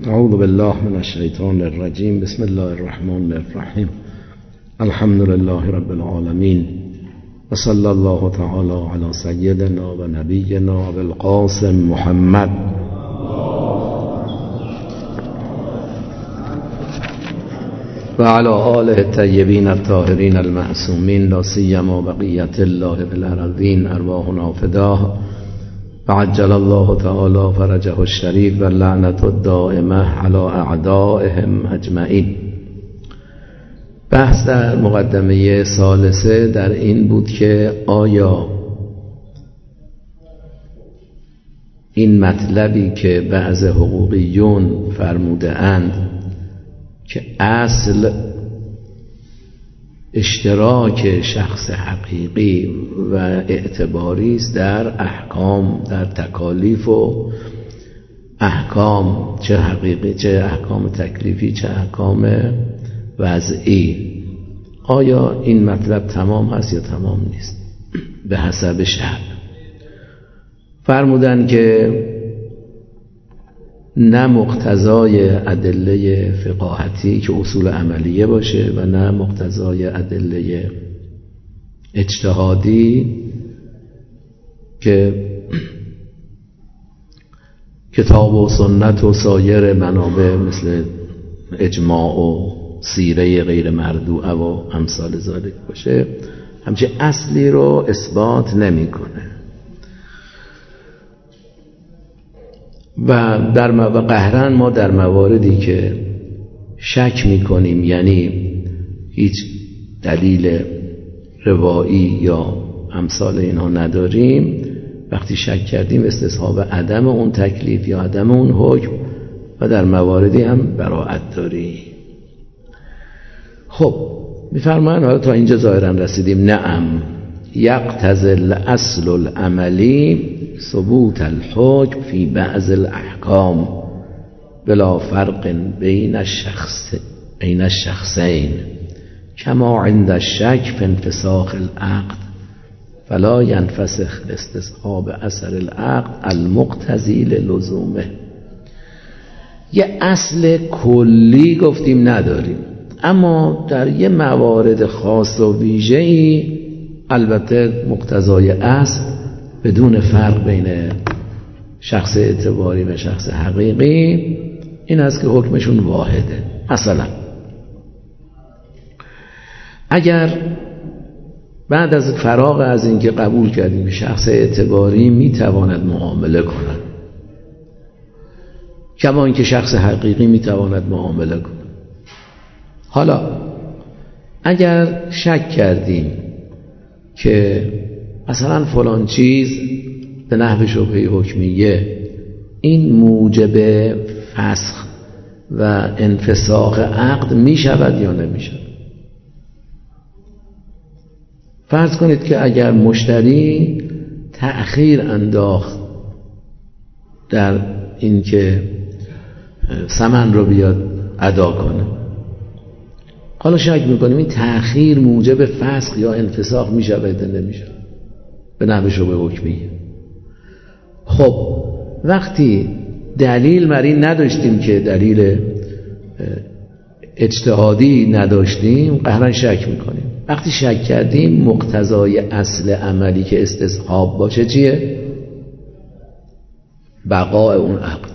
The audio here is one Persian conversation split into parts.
اعوذ بالله من الشیطان الرجیم. بسم الله الرحمن الرحیم. الحمد لله رب العالمین و صلی الله تعالی علی سیدنا و نبینا بالقاسم محمد و علی آله الطیبین الطاهرین المعصومین، لا سیما بقیة الله فی الارضین، ارواحنا فداه و عجل الله تعالی فرجه الشریف و لعنت الدائمه علی اعدائهم اجمعین. بحث در مقدمه ثالثه در این بود که آیا این مطلبی که بعض حقوقیون فرموده اند که اصل اشتراک شخص حقیقی و اعتباری است در احکام، در تکالیف و احکام، چه حقیقی چه احکام تکلیفی چه احکام وضعی، آیا این مطلب تمام هست یا تمام نیست؟ به حسب شرع فرمودن که نه مقتضای ادله فقاهتی که اصول عملیه باشه و نه مقتضای ادله اجتهادی که کتاب و سنت و سایر منابع مثل اجماع و سیره غیر مردوعه و امثال ذالک باشه، همچه اصلی رو اثبات نمیکنه. و قهرن ما در مواردی که شک میکنیم، یعنی هیچ دلیل روایی یا امثال اینها نداریم، وقتی شک کردیم استصحاب عدم اون تکلیف یا عدم اون حکم و در مواردی هم براءت داریم. خب میفرمایند حالا تا اینجا ظاهرا رسیدیم. نعم یقتضی الاصل العملی ثبوت الحکم فی بعض الاحکام بلا فرق بین الشخصین کما عند الشک فی انفساخ العقد فلا ينفسخ استصحاب اثر العقد المقتضی للزومه. یه اصل کلی گفتیم نداریم، اما در یه موارد خاص و ویژه‌ای البته مقتضای اصل بدون فرق بین شخص اعتباری و شخص حقیقی این است که حکمشون واحده. مثلا اگر بعد از فراغ از اینکه قبول کردیم شخص اعتباری میتواند معامله کند کما اینکه شخص حقیقی میتواند معامله کند، حالا اگر شک کردیم که مثلا فلان چیز به نحو شبهه حکمیه این موجب فسخ و انفساخ عقد می شود یا نمی شود، فرض کنید که اگر مشتری تأخیر انداخت در این که ثمن رو بیاد ادا کنه، حالا شک میکنیم این تأخیر موجب فسخ یا انفساخ می شود یا نمی شود به نحو شبهه حکمیه. خب وقتی دلیل بر این نداشتیم که دلیل اجتهادی نداشتیم قهرن شک میکنیم. وقتی شک کردیم مقتضای اصل عملی که استصحاب باشه چیه؟ بقاء اون عقد،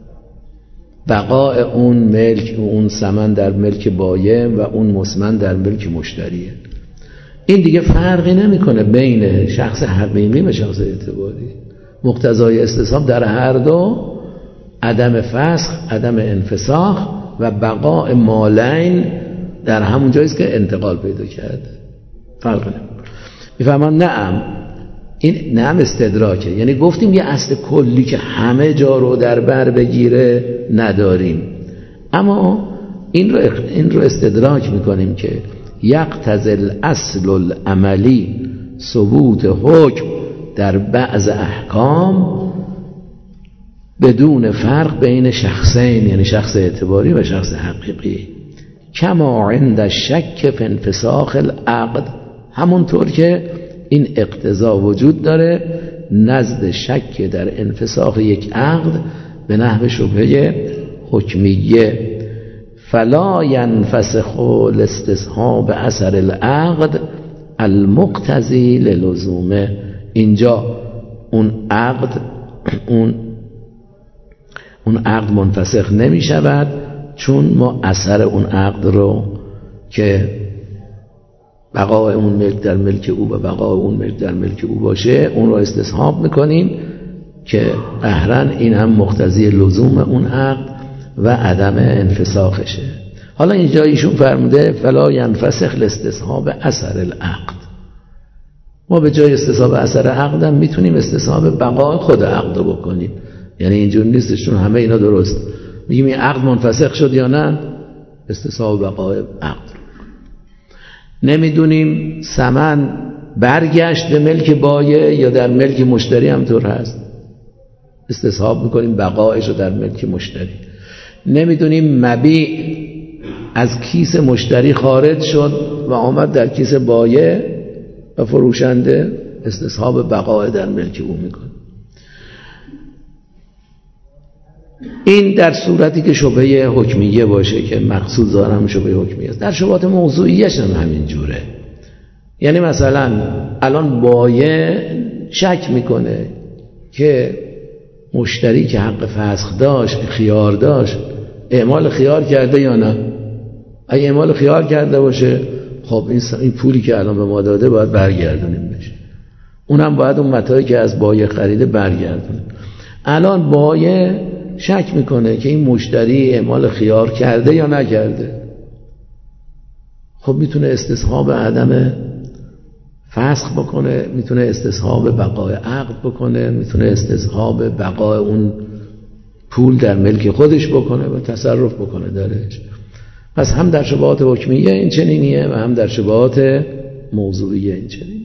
بقاء اون ملک، اون ثمن در ملک بایع و اون مسمن در ملک مشتریه. این دیگه فرقی نمیکنه بین شخص حقیقی و شخص اعتباری. مقتضای استصحاب در هر دو عدم فسخ، عدم انفساخ و بقاء مالین در همون جاییست که انتقال پیدا کرده. فرق نمیکنه. میفهمم؟ نعم، این نعم استدراکه، یعنی گفتیم یه اصل کلی که همه جا رو در بر بگیره نداریم، اما این رو استدراک میکنیم که یقتضی الاصل العملی ثبوت حکم در بعض احکام بدون فرق بین شخصین، یعنی شخص اعتباری و شخص حقیقی، کما عند الشک فی انفساخ العقد، همونطور که این اقتضا وجود داره نزد شک در انفساخ یک عقد به نحو شبهه حکمیه فلا ينفسخ الاستصحاب اثر العقد المقتضی للزومه. اینجا اون عقد منفسخ نمی شود، چون ما اثر اون عقد رو که بقای اون ملک در ملک او و بقای اون ملک در ملک او باشه اون رو استصحاب میکنیم که قهرن این هم مقتضی لزوم اون عقد و عدم انفساخشه. حالا اینجا ایشون فرموده فلا ینفسخ الاستصحاب اثر العقد. ما به جای استصحاب اثر عقد هم میتونیم استصحاب بقای خود عقد رو بکنیم. یعنی اینجور نیستش چون همه اینا درست میگیم این عقد منفسخ شد یا نه، استصحاب بقای عقد. نمیدونیم ثمن برگشت به ملک بایع یا در ملک مشتری هم طور هست، استصحاب میکنیم بقایش رو در ملک مشتری. نمیدونیم مبیع از کیس مشتری خارج شد و آمد در کیس بایع و فروشنده، استصحاب بقای در ملک او میکنه. این در صورتی که شبهه حکمیه باشه که مقصود ظاهرا شبهه حکمیه است. در شبهات موضوعیش هم همین جوره. یعنی مثلا الان بایع شک میکنه که مشتری که حق فسخ داشت، خیار داشت، اعمال خیار کرده یا نه. اگه اعمال خیار کرده باشه خب این پولی که الان به ما داده باید برگردونیم بشه، اونم باید اون متاعی که از بایع خریده برگردونیم. الان بایع شک میکنه که این مشتری اعمال خیار کرده یا نکرده، خب میتونه استصحاب عدم فسخ بکنه، میتونه استصحاب بقای عقد بکنه، میتونه استصحاب بقای اون پول در ملک خودش بکنه و تصرف بکنه درش. پس هم در شبهات حکمیه این چنینیه و هم در شبهات موضوعیه این چنینیه.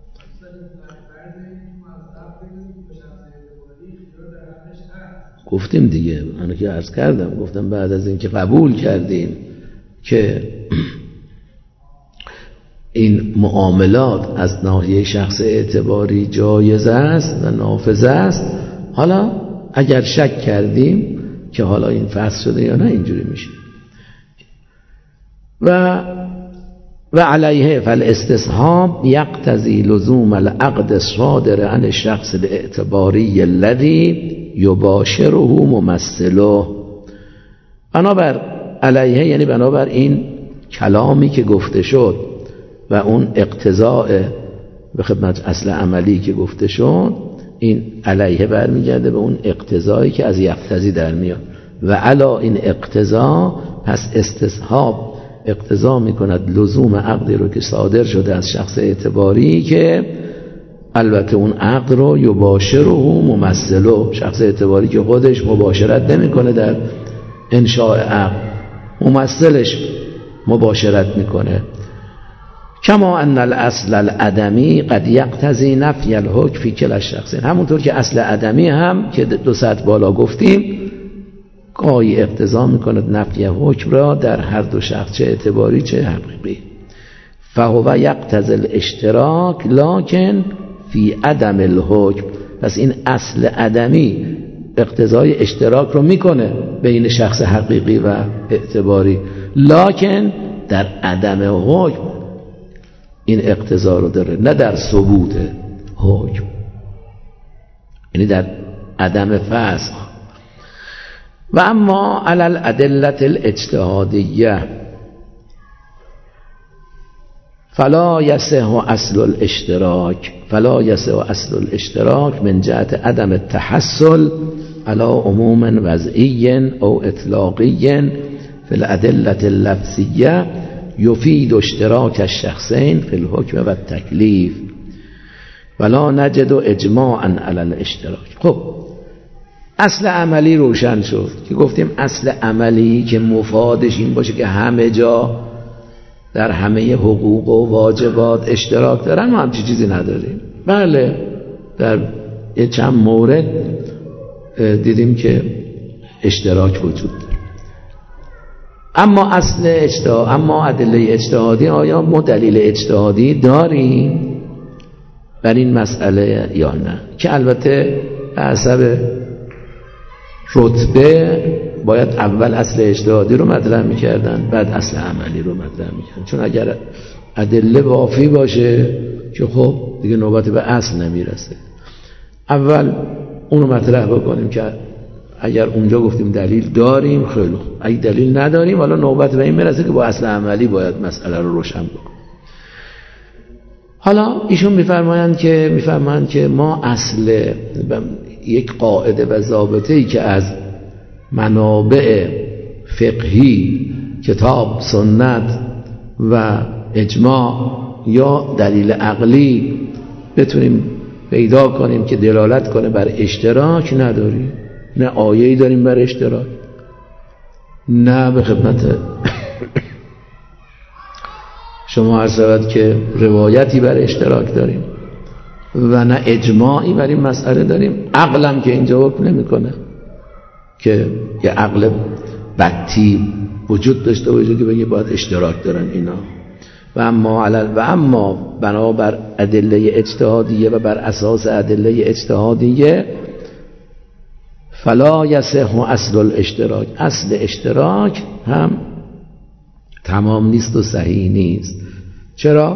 گفتیم دیگه، من که عرض کردم، گفتم بعد از این که قبول کردیم که این معاملات از ناحیه شخص اعتباری جایز است و نافذ است، حالا اگر شک کردیم که حالا این فسخ شده یا نه اینجوری میشه. و علیه فالاستصحاب یقتضی لزوم العقد الصادر عن الشخص الاعتباری الذی یباشره ممثله. بنابر علیه یعنی بنابر این کلامی که گفته شد و اون اقتضاء به خدمت اصل عملی که گفته شد، این علیه برمیگرده به اون اقتضایی که از یقتضی در میاد و علا این اقتضا، پس استصحاب اقتضا میکند لزوم عقدی رو که صادر شده از شخص اعتباری که البته اون عقد رو یباشره ممثله، شخص اعتباری که خودش مباشرت نمیکنه در انشاء عقد، ممثلش مباشرت میکنه. کما ان الاصل العدمی قد یقتضی نفی الحکم فی کلا الشخصین، همونطور که اصل عدمی هم که دو سطح بالا گفتیم گاهی اقتضا میکند نفی حکم را در هر دو شخص، چه اعتباری چه حقیقی. فهو یقتضی الاشتراک لکن فی عدم الحکم. پس این اصل عدمی اقتضای اشتراک رو میکنه بین شخص حقیقی و اعتباری، لکن در عدم حکم این اقتضا رو داره، نه در ثبوت حکم، یعنی در عدم فسخ. و اما علی الادله الاجتهادیه فلا یصح اصل الاشتراک من جهت عدم التحصل على عموم وضعی او اطلاقی فی الادله اللفظیه یفید اشتراک الشخصین فی الحکم و التکلیف ولا نجد اجماعا علی الاشتراک. خب اصل عملی روشن شد که گفتیم اصل عملی که مفادش این باشه که همه جا در همه حقوق و واجبات اشتراک دارن، ما همچی چیزی نداریم. بله در چند مورد دیدیم که اشتراک وجود داره، اما ادله اجتهادی، آیا ما دلیل اجتهادی داریم بر این مسئله یا نه؟ که البته به حسب رتبه باید اول اصل اجتهادی رو مطرح میکردن، بعد اصل عملی رو مطرح میکردن. چون اگر ادله وافی باشه که خب دیگه نوبت به اصل نمیرسه. اول اونو مطرح بکنیم که اگر اونجا گفتیم دلیل داریم، خیلی خوب. اگه دلیل نداریم، حالا نوبت به این میرسه که با اصل عملی باید مسئله رو روشن بکنیم. حالا ایشون میفرمایند که ما اصل یک قاعده و ضابطه‌ای که از منابع فقهی، کتاب، سنت و اجماع یا دلیل عقلی بتونیم پیدا کنیم که دلالت کنه بر اشتراک نداریم. نه آیه‌ای داریم بر اشتراک، نه به خدمت شما عرض شود که روایتی بر اشتراک داریم و نه اجماعی بر این مسئله داریم. عقلم که اینجا حکم نمی‌کنه که یه عقل بطی وجود داشته باشه که بگه باید اشتراک دارن اینا. و اما بنابر ادله اجتهادیه و بر اساس ادله اجتهادیه فلا یصح اصل الاشتراک، اصل اشتراک هم تمام نیست و صحیح نیست. چرا؟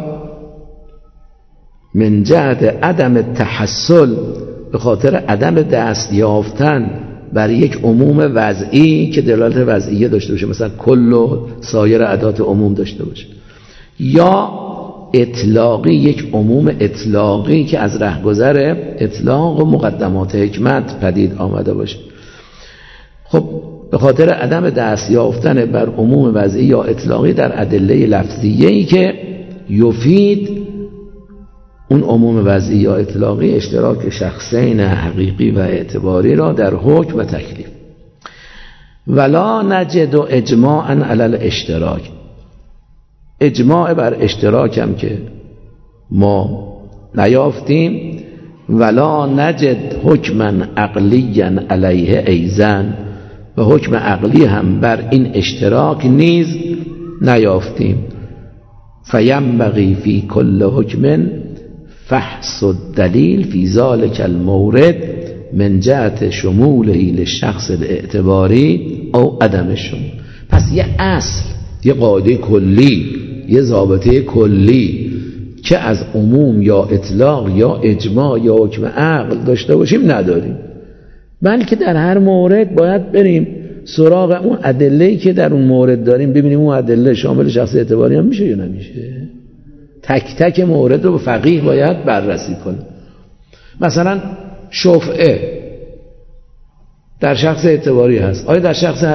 من جهت عدم تحصل، به خاطر عدم دست یافتن بر یک عموم وضعی که دلالت وضعیه داشته باشه، مثلا کل و سایر ادات عموم داشته باشه، یا اطلاقی، یک عموم اطلاقی که از رهگذر اطلاق و مقدمات حکمت پدید آمده باشه. خب به خاطر عدم دست یافتن بر عموم وضعی یا اطلاقی در ادله لفظیه‌ای که یفید اون عموم وضعی یا اطلاقی اشتراک شخصین حقیقی و اعتباری را در حکم و تکلیف. ولا نجد اجماعا علی الاشتراک، اجماع بر اشتراک هم که ما نیافتیم. ولا نجد حکما عقلیا علیه ایزن، و حکم عقلی هم بر این اشتراک نیز نیافتیم. فینبغی فی کل حکم فحص الدلیل فی ذلک المورد من جهت شموله للشخص الاعتباری او عدم شمول. پس یه اصل، یه قاعده کلی، یه ضابطه کلی که از عموم یا اطلاق یا اجماع یا حکم عقل داشته باشیم نداریم، بلکه در هر مورد باید بریم سراغ اون ادله‌ای که در اون مورد داریم، ببینیم اون ادله شامل شخص اعتباری هم میشه یا نمیشه. تک تک مورد رو فقیه باید بررسی کنه. مثلا شفعه در شخص اعتباری هست، آیا در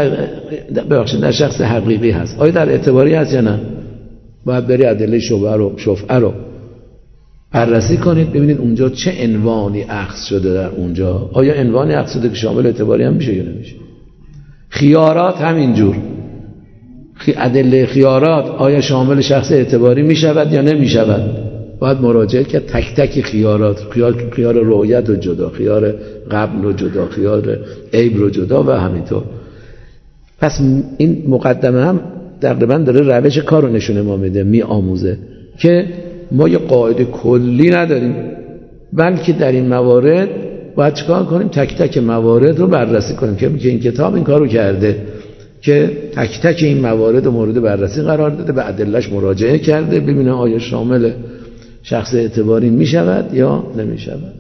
شخص حقیقی هست، آیا در اعتباری هست یا نه؟ باید بری ادله شفعه رو بررسی کنید، ببینید اونجا چه عنوانی اخذ شده در اونجا، آیا عنوانی اخذ شده که شامل اعتباری هم میشه یا نمیشه. خیارات همینجور، ادله خیارات آیا شامل شخص اعتباری میشود یا نمیشود، باید مراجعه کرد تک تک خیارات، خیار رؤیت رو جدا، خیار قبل رو جدا، خیار عیب رو جدا و همینطور. پس این مقدمه هم تقریبا داره روش کار رو نشونه ما میده، می آموزه که ما یه قاعده کلی نداریم، بلکه در این موارد باید چیکار کنیم؟ تک تک موارد رو بررسی کنیم که این کتاب این کار رو کرده که تک تک این موارد و مورد بررسی قرار داده، به ادله‌اش مراجعه کرده، ببینه آیا شامل شخص اعتباری می شود یا نمی شود.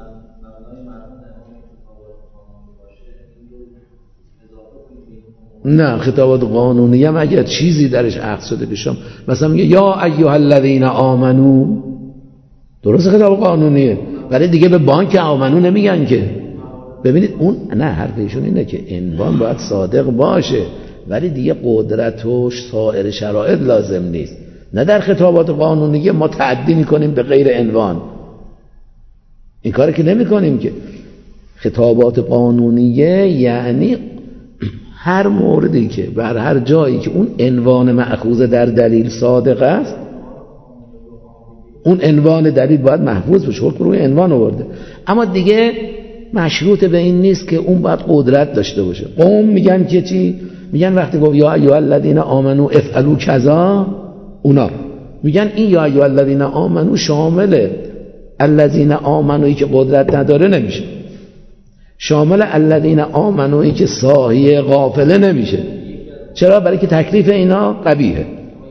نه، خطابات قانونی هم اگر چیزی درش اخذ شده بشم، مثلا میگه یا ایها الذین آمنو، درست خطاب قانونیه، ولی دیگه به بانک آمنو نمیگن که. ببینید اون نه، حرف ایشون اینه که عنوان باید صادق باشه، ولی دیگه قدرت و سایر شرایط لازم نیست. نه در خطابات قانونیه ما تعدی میکنیم به غیر عنوان، این کاری که نمی کنیم که. خطابات قانونیه یعنی هر موردی که بر هر جایی که اون عنوان مأخوذ در دلیل صادق است، اون عنوان دلیل باید محفوظ بشه، حکم روی عنوان آورده، اما دیگه مشروط به این نیست که اون باید قدرت داشته باشه. قوم میگن که چی؟ میگن وقتی گفت یا ایها الذین آمنو افعلوا کذا، اونا میگن این یا ایها الذین آمنو شامل الذین آمنویی که قدرت نداره نمیشه، شامل الذین آمنو این که ساهی غافله نمیشه. چرا؟ برای که تکلیف اینا قبیحه.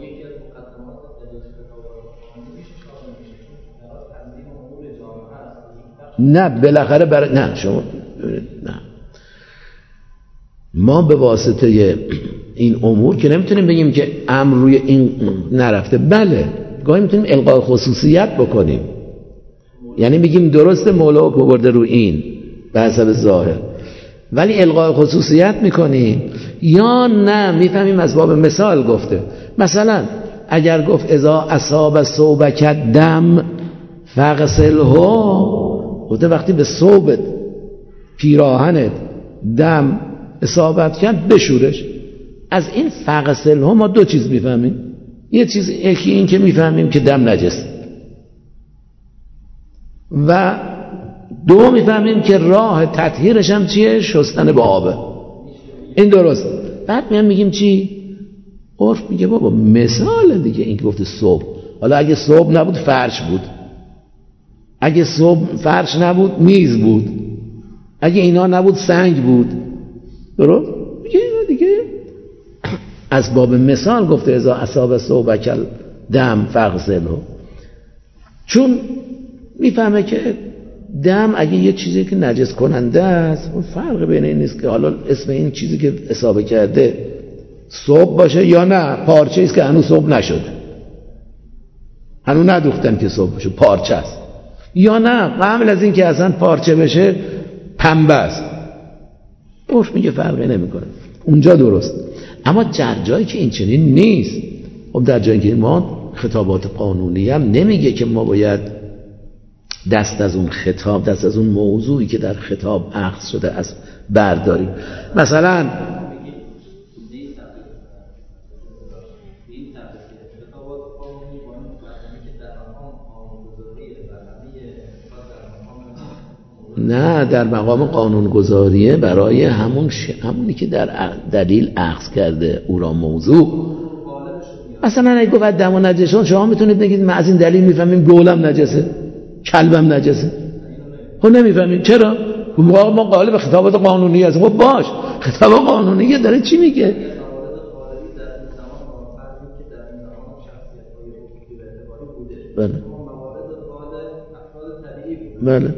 نه بالاخره نه شما نه، ما به واسطه این امور که نمیتونیم بگیم که امر روی این نرفته. بله گاهی میتونیم القاء خصوصیت بکنیم، یعنی بگیم درسته مولا حکم برده رو این به حسب ظاهر، ولی القاء خصوصیت میکنیم. یا نه میفهمیم از باب مثال گفته. مثلا اگر گفت اذا اصاب ثوبک دم فغسله، گفته وقتی به ثوبت پیراهنت دم اصابت کرد بشورش. از این فغسله ما دو چیز میفهمیم. یه چیز یکی این که میفهمیم که دم نجس، و دو میفهمیم که راه تطهیرش هم چیه؟ شستن با آبه. این درست. بعد میگیم چی؟ عرف میگه بابا مثال دیگه. این که گفته صبح، حالا اگه صبح نبود فرش بود، اگه صبح فرش نبود میز بود، اگه اینا نبود سنگ بود. درست؟ میگه اینا دیگه از باب مثال گفته اذا اصاب ثوبک دم فغسله، چون میفهمه که دم اگه یه چیزی که نجس کننده است، اون فرق بین این نیست که حالا اسم این چیزی که اصابه کرده صبح باشه یا نه پارچه است که هنوز صبح نشده، هنوز ندوختن که صبح باشه، پارچه است، یا نه قبل از این که اصلا پارچه بشه پنبه است. عرف میگه فرقی نمیکنه، اونجا درست. اما در جایی که این چنین نیست، خب در جایی که ما خطابات قانونی هم نمیگه که ما باید دست از اون خطاب، دست از اون موضوعی که در خطاب اخذ شده از برداریم. مثلا نه در مقام قانونگذاریه برای همونی که در دلیل اخذ کرده او را موضوع. مثلا اگه گفت دم و نجسون، شما میتونید بگید من از این دلیل میفهمیم گولم نجسه، کلبم نجسه. خب نمیفهمیم. چرا؟ ما قالب خطابات قانونی هست. خب باش، خطاب قانونی داره چی میگه؟ بله بله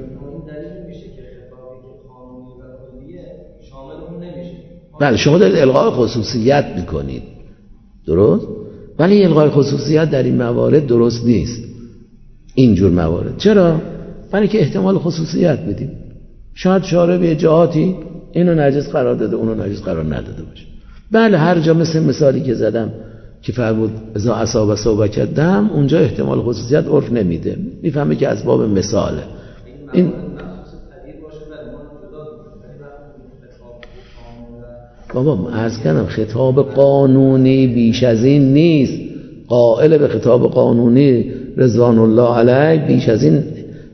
بله شما دارید الغاء خصوصیت میکنید، درست؟ ولی الغاء خصوصیت در این موارد درست نیست. اینجور موارد چرا؟ برای که احتمال خصوصیت بدیم. شاید شارع به جهاتی اینو نجس قرار داده اونو نجس قرار نداده باشه. بله هر جا مثل مثالی که زدم که فرمود اذا اصاب ثوبک دم، اونجا احتمال خصوصیت عرف نمیده، میفهمه که از باب مثاله. این بابا عرض کردم خطاب قانونی بیش از این نیست. قائل به خطاب قانونی رضوان الله علیه بیش از این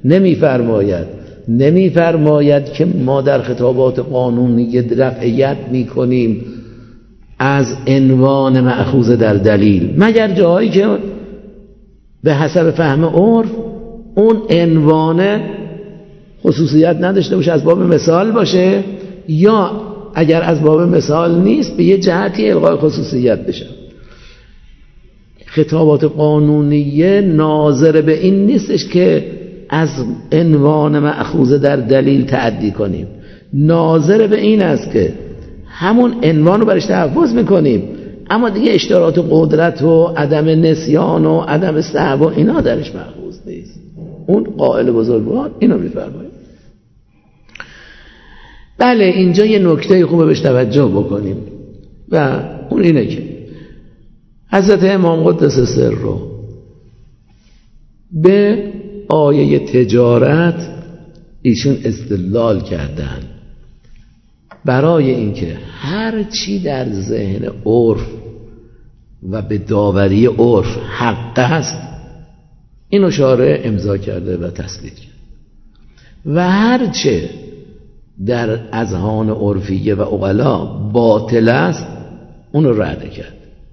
نمیفرماید که ما در خطابات قانونی رفعیت میکنیم از عنوان مأخوذ در دلیل، مگر جایی که به حسب فهم عرف اون عنوان خصوصیت نداشته باشه، از باب مثال باشه، یا اگر از باب مثال نیست به یه جهتی الغاء خصوصیت بشه. خطابات قانونیه ناظر به این نیستش که از عنوان مأخوذ در دلیل تعدی کنیم، ناظر به این است که همون عنوان رو برش تحفظ میکنیم، اما دیگه اشتراط قدرت و عدم نسیان و عدم صحب و اینا درش مأخوذ نیست. اون قائل بزرگوار اینو میفرماید. بله اینجا یه نکته خوبه بهش توجه بکنیم و اون اینه که حضرت امام قدس سر رو به آیه تجارت ایشون استدلال کردن برای اینکه هر چی در ذهن عرف و به داوری عرف حق است اینو شارع امضا کرده و تثبیت کرد، و هر چه در اذهان عرفیه و عقلا باطل است اونو رد کرد.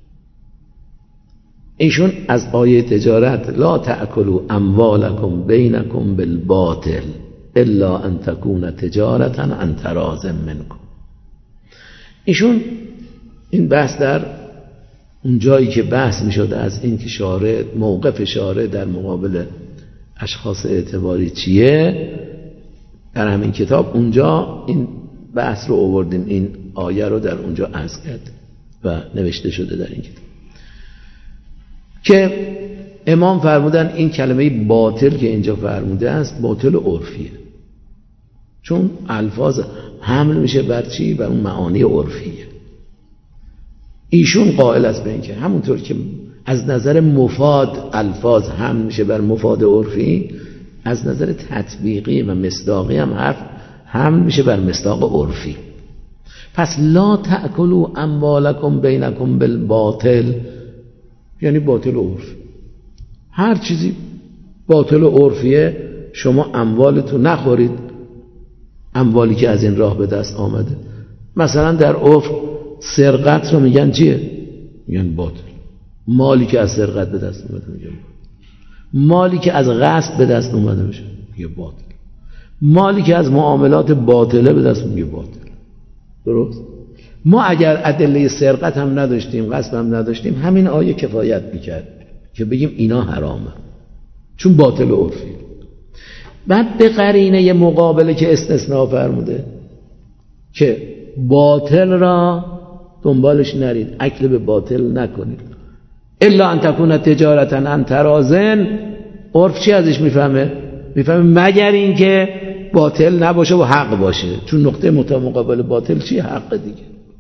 ایشون از آیه تجارت لا تأکلوا اموالکم بینکم بالباطل، الا ان تکون تجارتا عن تراض منکم. ایشون این بحث در اون جایی که بحث می شده از این که شارع موقف شارع در مقابل اشخاص اعتباری چیه، در همین کتاب اونجا این بحث رو آوردیم، این آیه رو در اونجا عرض کرد و نوشته شده در این کتاب که امام فرمودن این کلمه باطل که اینجا فرموده است باطل عرفیه، چون الفاظ حمل میشه بر چی؟ بر اون معانی عرفیه. ایشون قائل است به این که همونطور که از نظر مفاد الفاظ حمل میشه بر مفاد عرفی، از نظر تطبیقی و مصداقی هم حمل میشه بر مصداق عرفی. پس لا تأکلوا اموالکم بینکم بالباطل یعنی باطل عرفی. هر چیزی باطل عرفیه شما اموالتو نخورید، اموالی که از این راه به دست آمده. مثلا در عرف سرقت رو میگن چیه؟ میگن باطل. مالی که از سرقت به دست اومده میگن باطل. مالی که از غصب به دست اومده میشه میگه باطل. مالی که از معاملات باطله به دست میگه باطل. درست؟ ما اگر ادله سرقت هم نداشتیم، غصب هم نداشتیم، همین آیه کفایت میکرد که بگیم اینا حرامه، چون باطل عرفی. بعد به قرینه مقابله که استثناء فرموده که باطل را دنبالش نرید، اکل به باطل نکنید، الا ان تکون تجارتا عن تراض. عرف چی ازش میفهمه مگر این که باطل نباشه و حق باشه، چون نقطه مقابل باطل چی؟ حق دیگه.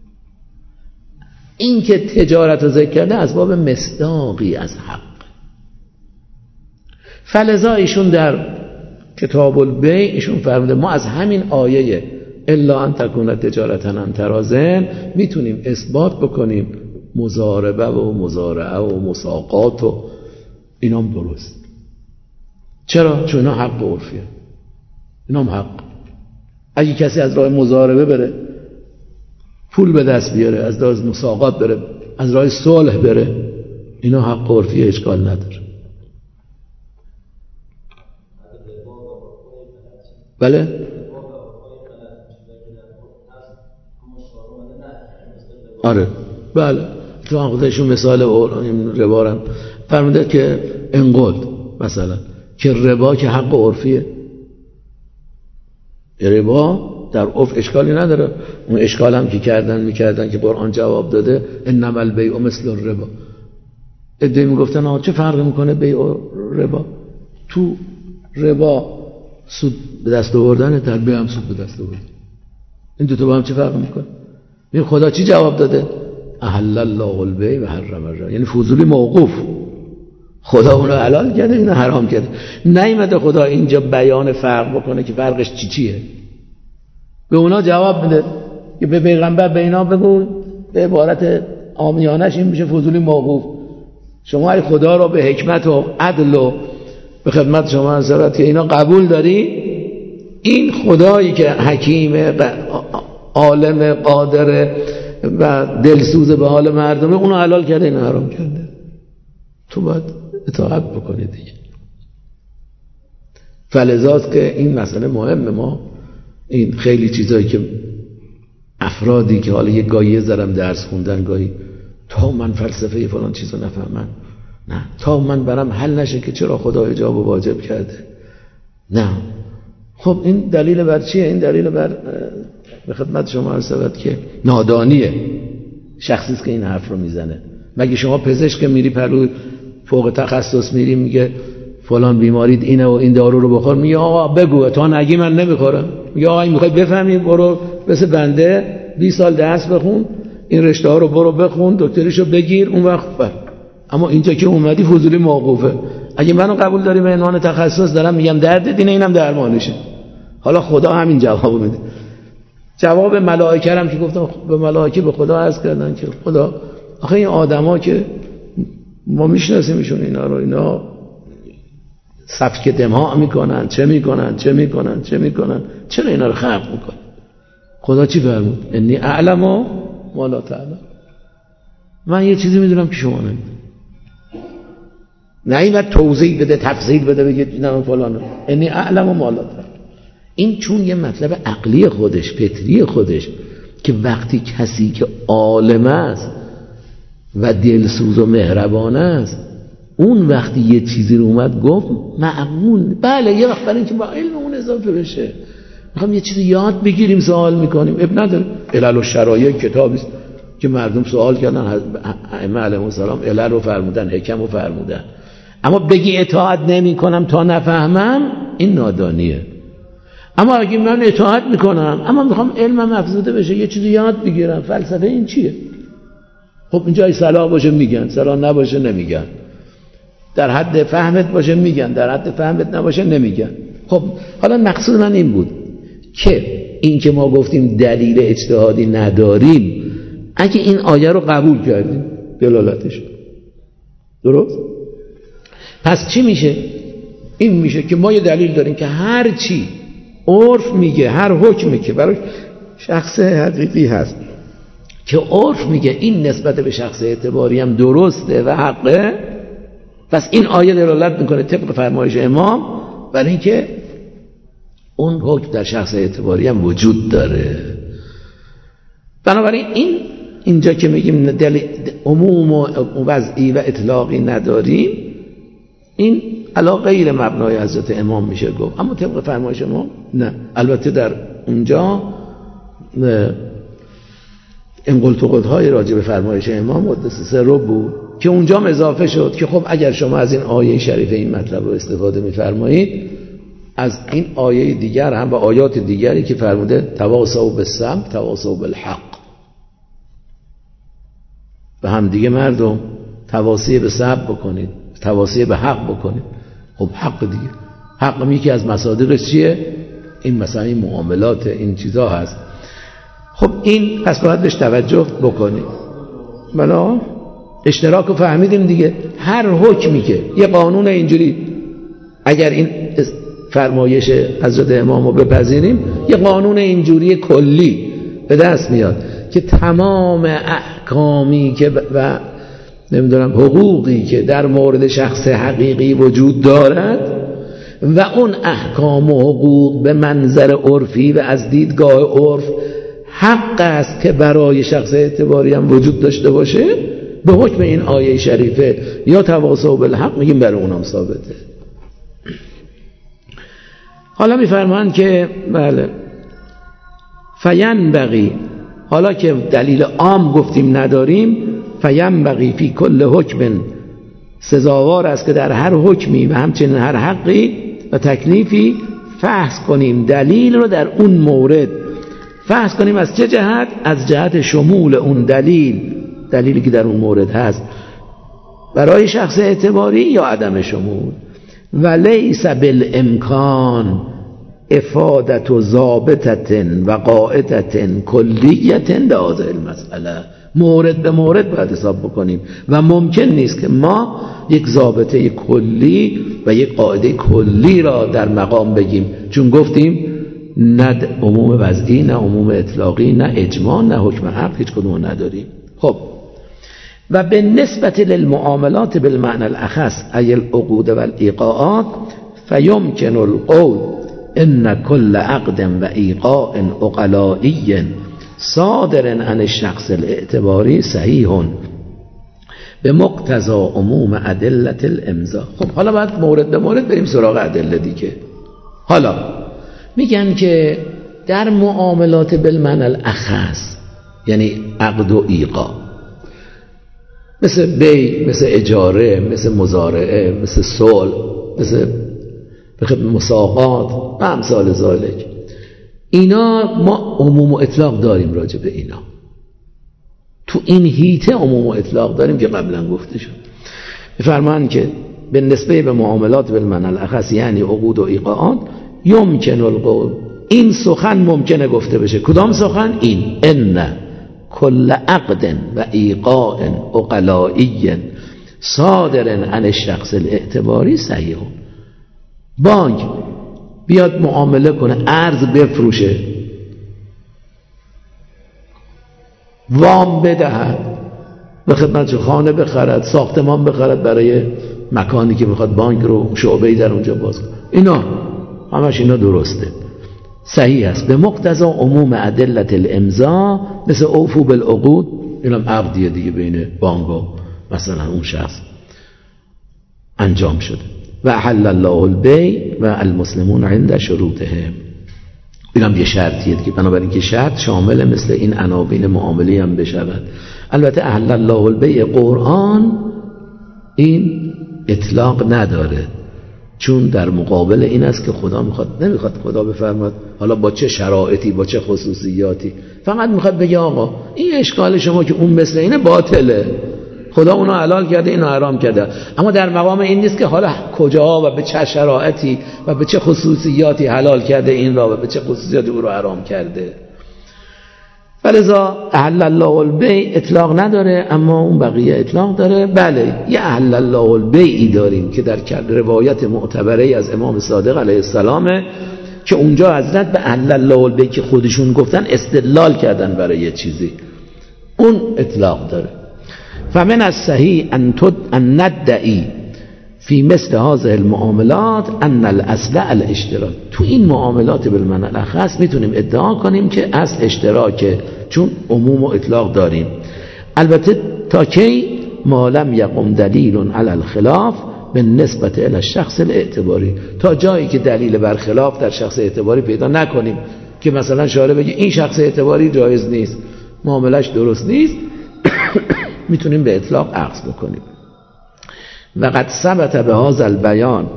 این که تجارت رو ذکر کرده از باب مصداقی از حق. فلذا ایشون در کتاب البیع ایشون فرموده ما از همین آیه الا ان تکون تجارتا عن تراض میتونیم اثبات بکنیم مضاربه و مزارعه و مساقات و اینام درست. چرا؟ چون اینا حق عرفیه، اینام حق. اگه کسی از راه مضاربه بره پول به دست بیاره، از راه مساقات بره، از راه صلح بره، اینا حق عرفیه، اشکال نداره. بله؟ آره بله. تو خودشون مثال ربا هم فرموده که انقلد مثلا که ربا که حق عرفیه، ربا در عرف اشکالی نداره. اون اشکال هم که میکردن که قرآن جواب داده انما البیع مثل الربا. ادعی میگفتن چه فرقی میکنه بیع و ربا؟ تو ربا سود به دست آوردن، در بیع هم سود به دست آوردن. این دو تا با هم چه فرق میکنه؟ این خدا چی جواب داده؟ احل الله البیع و حرم الربا. یعنی فضولی موقوف، خدا اونو حلال کرده اینو حرام کرده. نیامده خدا اینجا بیان فرق بکنه که فرقش چیه. به اونا جواب میده که به پیغمبر به اینا بگو به عبارت عامیانش این میشه فضولی موقوف. شما ای خدا رو به حکمت و عدل و به خدمت شما عزت که اینا قبول داری، این خدایی که حکیم عالم قادر و دلسوز به حال مردمه اونو حلال کرده اینو حرام کرده، تو باید اطاعت بکنی دیگه. فلذاست که این مسئله مهمه. ما این خیلی چیزایی که افرادی که حالا یه گاهی زرم درس خوندن گاهی تا من فلسفه فلان چیزو نفهمن، نه تا من برم حل نشه که چرا خدا حجاب واجب کرده، نه خب این دلیل بر چیه؟ این دلیل بر به خدمت شما عرض که نادانیه شخصی است که این حرف رو میزنه. مگه شما پزشک میری پلو فوق تخصص میری میگه فلان بیمارید اینه و این دارو رو بخور، میگه آقا بگو تا نگی من نمیخورم. میگه آقا این میخوای بفهمی برو مثل بنده 20 سال درس بخون این رشته ها رو برو بخون دکتریشو بگیر اون وقت بر. اما اینجا که اومدی فضولی موقوفه. اگه منو قبول داری به عنوان تخصص دارم میگم درد دینه اینم درمانشه. حالا خدا همین جواب میده. جواب ملائکه هم که گفتم به ملائکه به خدا عرض کردن که خدا آخه این آدما که ما میشناسیمشون اینا رو، اینا سفک دماء میکنن چه میکنن چرا اینا رو خلق میکنن؟ خدا چی فرمود؟ انی اعلم ما لا تعلم. من یه چیزی میدونم که شما نمیدونید. نه این وقت توضیح بده تفصیل بده بگید نه فلان. انی اعلم ما لا تعلم. این چون یه مطلب عقلی خودش، فطری خودش، که وقتی کسی که عالم است و دلسوز و مهربان است اون وقتی یه چیزی رو اومد گفت معقول، بله یه وقت برای اینکه با علم اون اضافه بشه میخوام یه چیزی یاد بگیریم سوال میکنیم، اب نداره. علل و شرایع کتابی است که مردم سوال کردن، ائمه علیهم السلام علل رو فرمودن، حکم رو فرمودن، اما بگی اطاعت نمی کنم تا نفهمم، این نادانیه. اما اگه من اطاعت میکنم اما میخوام علمم افزوده بشه، یه چیزی یاد بگیرم، فلسفه این چیه؟ خب اینجا صلاح باشه میگن، صلاح نباشه نمیگن، در حد فهمت باشه میگن، در حد فهمت نباشه نمیگن. خب حالا مقصود من این بود که این که ما گفتیم دلیل اجتهادی نداریم، اگه این آیه رو قبول کردیم دلالتش درست، پس چی میشه؟ این میشه که ما یه دلیل داریم که هر چی عرف میگه، هر حکمی که برای شخص حقیقی هست که عرف میگه این نسبت به شخص اعتباری هم درسته و حقه، پس این آیه دلالت میکنه طبق فرمایش امام برای اینکه اون حکم در شخص اعتباری هم وجود داره. بنابراین اینجا که میگیم عموم و وضعی و اطلاقی نداریم، این علی غیر مبنای حضرت امام میشه گفت، اما طبق فرمایش امام نه. البته در اونجا این قلت‌های راجع به فرمایش امام قدس سره بود که اونجا اضافه شد که خب اگر شما از این آیه شریفه این مطلب رو استفاده می‌فرمایید، از این آیه دیگر هم و آیات دیگری که فرموده تواصوا بالصبر تواصوا بالحق، و هم دیگه مردم تواصی به صبر بکنید، تواصی به حق بکنید. خب حق دیگه، حق یکی از مصادیقش چیه؟ این مثلا این معاملات، این چیزا هست. خب این پس باید بهش توجه بکنید. بنا اشتراک رو فهمیدیم دیگه. هر حکمی که یه قانون اینجوری، اگر این فرمایش حضرت امام رو بپذیریم، یه قانون اینجوری کلی به دست میاد که تمام احکامی که و نمیدونم حقوقی که در مورد شخص حقیقی وجود دارد و اون احکام و حقوق به منظر عرفی و از دیدگاه عرف حق است که برای شخص اعتباری هم وجود داشته باشه، به حکم این آیه شریفه یا تواصوا بالحق میگیم برای اونم ثابته. حالا میفرمان که بله فینبغی، حالا که دلیل عام گفتیم نداریم، فینبغی فی کل حکم، سزاوار است که در هر حکمی و همچنین هر حقی و تکلیفی فحص کنیم دلیل رو در اون مورد. فحص کنیم از چه جهت؟ از جهت شمول اون دلیلی که در اون مورد هست برای شخص اعتباری یا عدم شمول. و لیس بالامکان افادت و ضابطت و قاعدت کلیت لهذه المسئله، مورد به مورد باید حساب بکنیم و ممکن نیست که ما یک ضابطه کلی و یک قاعده کلی را در مقام بگیم، چون گفتیم نه عموم وضعی، نه عموم اطلاقی، نه اجماع، نه حکم عقل، هیچ کدوم نداریم. خب و به نسبت للمعاملات بالمعنى الاخص ای العقود والایقاعات فیمکن القول ان كل عقد و ایقاع عقلایی صادر عن الشخص الاعتباری صحیح به مقتضى عموم ادله الامضاء. خب حالا باید مورد به مورد بریم سراغ ادله دیگه. حالا میگن که در معاملات بالمعنى الاخص یعنی عقد و ایقاع، مثل بی، مثل اجاره، مثل مزارعه، مثل صلح، مثل مساقات و امثال ذالک، اینا ما عموم و اطلاق داریم راجع به اینا. تو این هیته عموم و اطلاق داریم که قبلا گفته شد. می‌فرمان که به نسبه به معاملات بالمعنى الاخص یعنی عقود و ایقاعات یمکن القول، این سخن ممکنه گفته بشه. کدام سخن؟ این ان کل عقد و ایقاع عقلایی صادر عن الشخص الاعتباری صحیح. بانک بیاد معامله کنه، ارز بفروشه، وام بدهد، به خدمتش خانه بخرد، ساختمان بخرد برای مکانی که میخواد بانک رو شعبه‌ای در اونجا باز کنه، اینا همش اینا درسته. صحیح است به مقتضی عموم ادله الامضا، مثل اوفو بالعقود، اینم عقدیه دیگه بین بانک و مثلا اون شخص انجام شده. و احل الله البیع و المسلمون عند شروطهم، اینم یه شرطیه که بنابراین که شرط شامل مثل این عناوین معاملی هم بشود. البته احل الله البیع قرآن این اطلاق نداره، چون در مقابل این است که خدا نمیخواد خدا بفرماد حالا با چه شرایطی با چه خصوصیاتی، فقط میخواد بگه آقا این اشکال شما که اون مثل اینه باطله، خدا اونو حلال کرده اینو حرام کرده، اما در مقام این نیست که حالا کجا و به چه شرایطی و به چه خصوصیاتی حلال کرده این را و به چه خصوصیاتی او را حرام کرده. فلذا احل الله البیع اطلاق نداره، اما اون بقیه اطلاق داره. بله یه احل الله البیعی داریم که در روایت معتبره از امام صادق علیه السلام که اونجا حضرت به احل الله البیع که خودشون گفتن استدلال کردن برای یه چیزی، اون اطلاق داره. فمن الصحیح ان ندعی فی مثل هذه المعاملات ان الاصل الاشتراک. تو این معاملات بالمعنی الاخص میتونیم ادعا کنیم که اصل اشتراکه، چون عموم و اطلاق داریم. البته تا کی ما لم یقم دلیل علی الخلاف بالنسبه الی الشخص الاعتباری، تا جایی که دلیل بر خلاف در شخص اعتباری پیدا نکنیم که مثلا شارع بگه این شخص اعتباری جایز نیست، معاملش درست نیست، میتونیم به اطلاق اخذ بکنیم. و قد ثبت به هذا البیان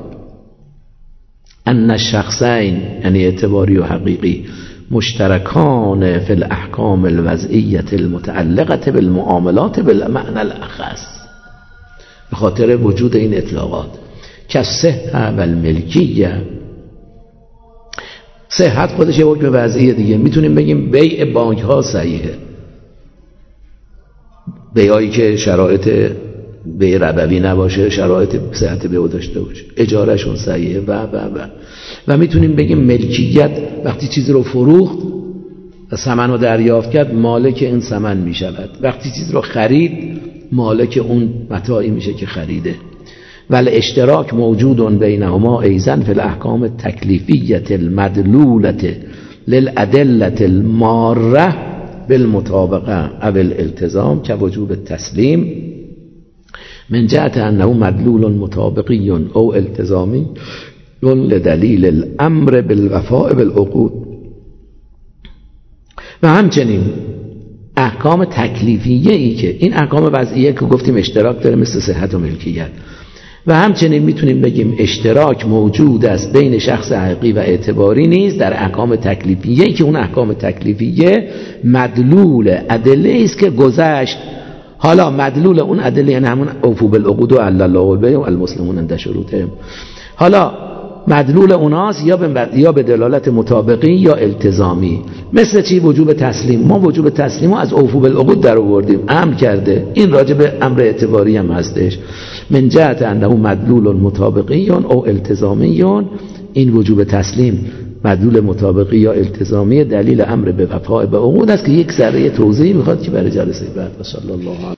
ان الشخصین، یعنی اعتباری و حقیقی، مشترکان فی الاحکام الوضعیه المتعلقه بالمعاملات بالمعنى الاخص، به خاطر وجود این اطلاقات که صحه و الملکیه. صحت خودش یه حکم وضعیه دیگه، میتونیم بگیم بیع بانک ها صحیحه، بیعایی که شرایط بیع ربوی نباشه، شرایط صحت بیع داشته باشه، اجارهشون صحیحه و میتونیم بگیم ملکیت، وقتی چیزی رو فروخت و ثمن رو دریافت کرد مالک این ثمن میشود، وقتی چیزی رو خرید مالک اون متاعی میشه که خریده. ولی اشتراک موجود بینهما ایضا فی الاحکام التکلیفیه المدلوله للادله الماره بالمطابقه او الالتزام که وجوب التسلیم من جهت انه مدلول مطابقی او التزامی لدلیل الامر بالوفاء بالعقود. و همچنین احکام تکلیفیه ای که این احکام وضعیه که گفتیم اشتراک داره مثل صحت و ملکیت، و همچنین میتونیم بگیم اشتراک موجود است بین شخص حقیقی و اعتباری نیز در احکام تکلیفیه ای که اون احکام تکلیفیه مدلول ادله است که گذشت. حالا مدلول اون ادله یعنی همون اوفو بالعقود و احل الله البیع و المسلمون عند شروطهم، حالا مدلول اوناست یا به دلالت مطابقی یا التزامی. مثل چی؟ وجوب تسلیم. ما وجوب تسلیم رو از اوفو بالعقود در آوردیم، امر کرده، این راجع به امر اعتباری هم هستش. من جهت انه مدلول مطابقی او التزامی، این وجوب تسلیم مدلول مطابقی یا التزامی دلیل امر به وفاء به عقود است که یک ذره توضیح میخواد که برای جلسه بعد. صلی الله علیه